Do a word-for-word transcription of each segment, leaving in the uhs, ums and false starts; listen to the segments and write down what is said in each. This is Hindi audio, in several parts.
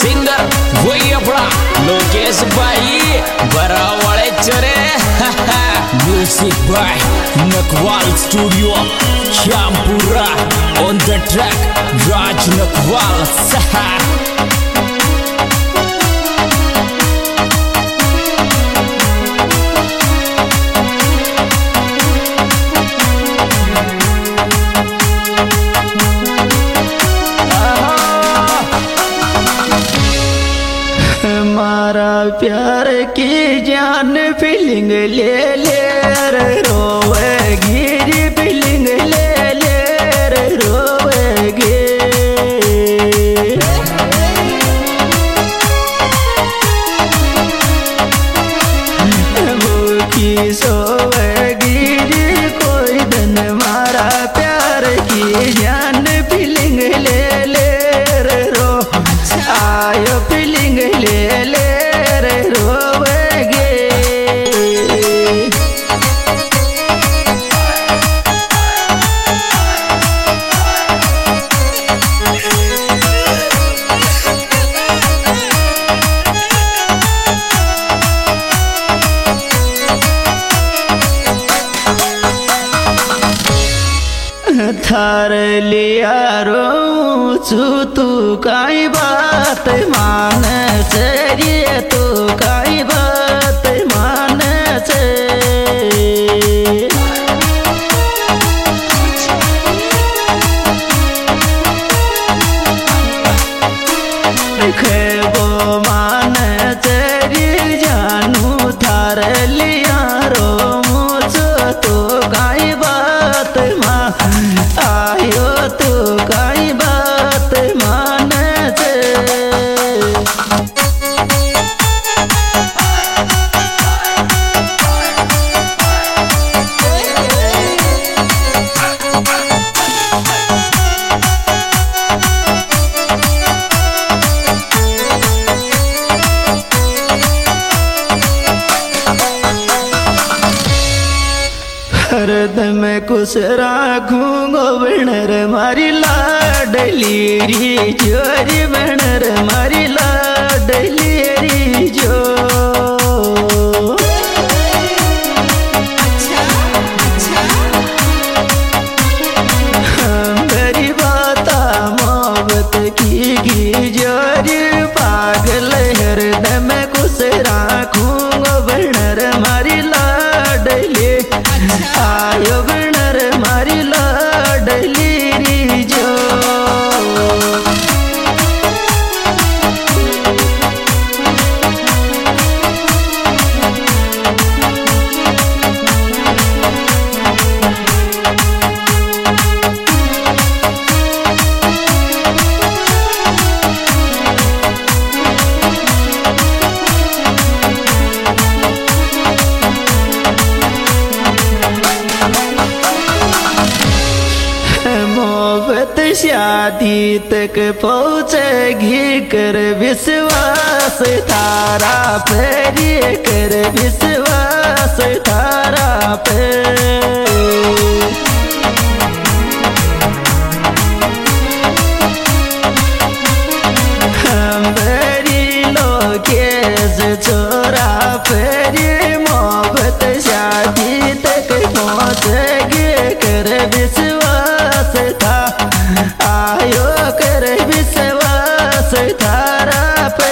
सिंगर वही अपना लोकेश भाई बरावड़े चरे music by Nakwal studio Shyampura on the track Raj Nakwal सहा मारा प्यार की जान फीलिंग ले ले रे रोवेगी रे फीलिंग ले ले रे रोवेगी वो की सोवेगी रे कोई दिन मारा प्यार की जान फीलिंग ले ले रे रो आयो फीलिंग ले ले रे रोवेगे थार लिया रो तू काई बात मान से ये तू काई बात मान से खेबो मान से जानू थार लिया रो तू काई बात मान आयो तू काई बात मान से हरदम कुछ राखूंगो बनर मारी लाडली री जोरी बनर मारी लाडली री जो मेरी बाता मोहब्बत की की जोरी पागल हरदम कुछ राखूंगो बनर मारी लाडली आयो बनर मारी लाडली री जो शादी तक पहुँचेगी कर विश्वास तारा पे कर विश्वास तारा पे हमारी लोकेश छोरा फेरी मोहब्बत शादी तक पहुँचेगी कर विश्वास था आयो कर विश्वास तारा पे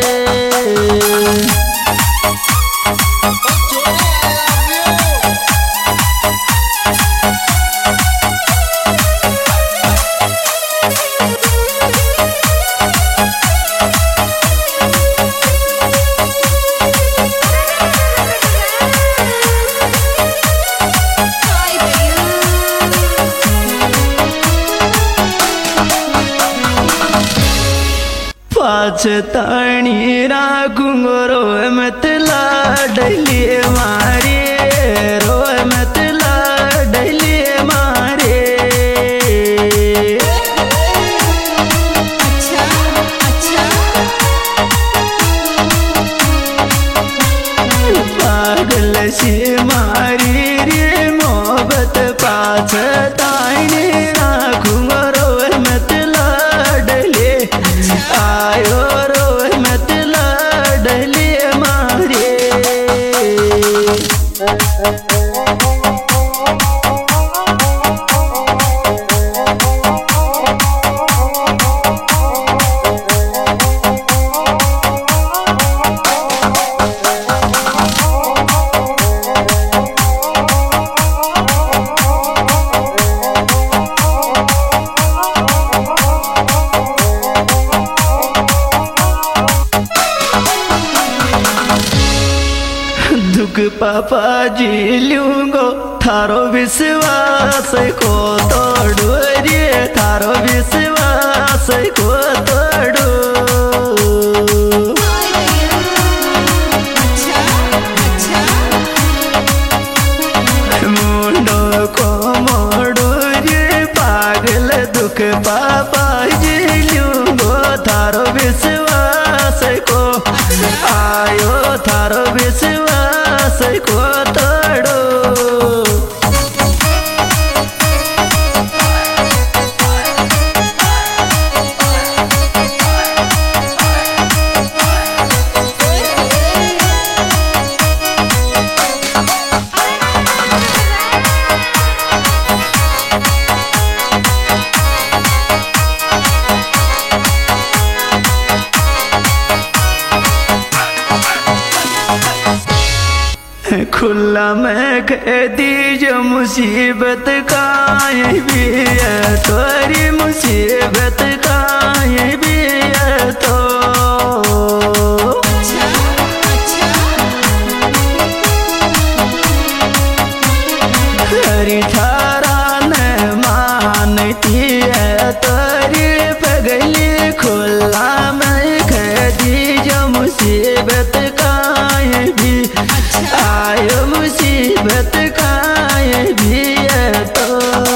पछतानी राखूंगो रोए मत लाडली मारे रोए मत लाडली मारे अच्छा अच्छा पागल सी मारी रे मोहब्बत पछतानी राखूंगो रोए मत लाडली आयो रो पापा जी लूंगो थारो विश्वास को तोड़ो रे थारो विश्वास को तोड़ो मुंडो को मोड़ो रे पागल दुख पापा जी लूंगो थारो विश्वास को आयो थारो विश्वास को तोड़ो खुला मैं कह दीजो मुसीबत काहे भी है तोरी मुसीबत काहे भी है तो हरी थारा न मानती है तोरी पगली खुला मैं कह दीजो मुसीबत काहे भी आयो मुसीबत काहे भी है तो।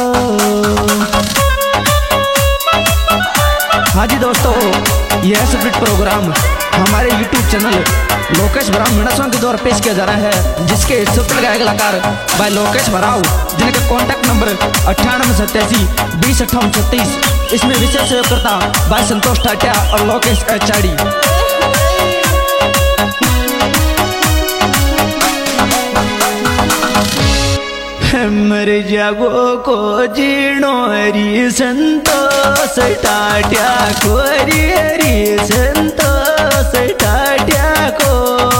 हाँ जी दोस्तों, यह स्प्लिट प्रोग्राम हमारे यूट्यूब चैनल लोकेश भराव मीणा सॉन्ग के द्वारा पेश किया जा रहा है, जिसके सुपर गायक कलाकार भाई लोकेश भराव, जिनका कॉन्टैक्ट नंबर अट्ठानवे सत्तासी बीस अट्ठावन छत्तीस। इसमें विशेष सहयोगकर्ता भाई संतोष टाटिया और लोकेश एचाड़ी। मर जागो को जीणो हरी संतोष टाट्या को हरी हरी संतोष टाट्या को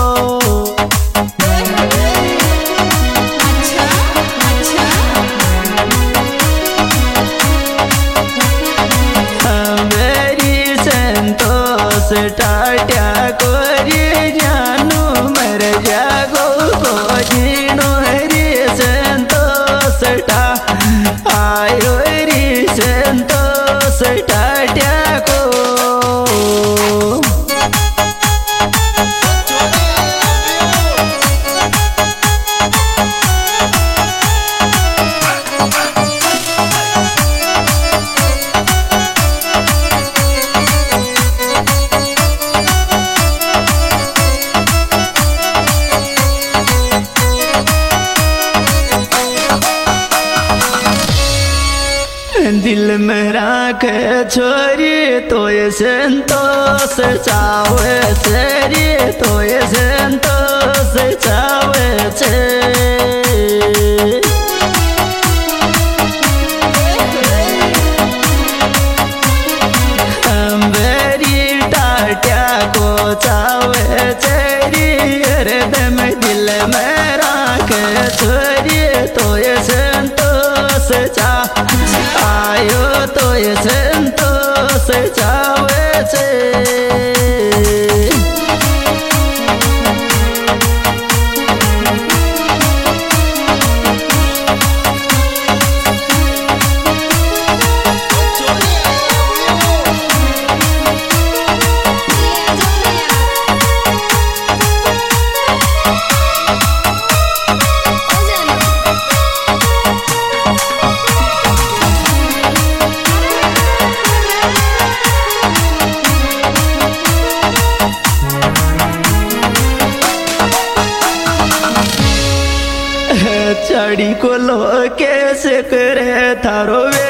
हमारी संतोष टाट्या को हरी जानू मर जागो को जीणो हरी आयो री संतोष टाट्या को दिल में राखे छोरी तो ये संतोष चावे छेरी तो ये संतोष चावे छे अम्बेरी टाट्या को चावे छेरी हृदय में दिल में राखे छोरी तो ये संतोष चा आयो तो ये संतोष चावे छे। चढ़ी को लो कैसे करे थारो वे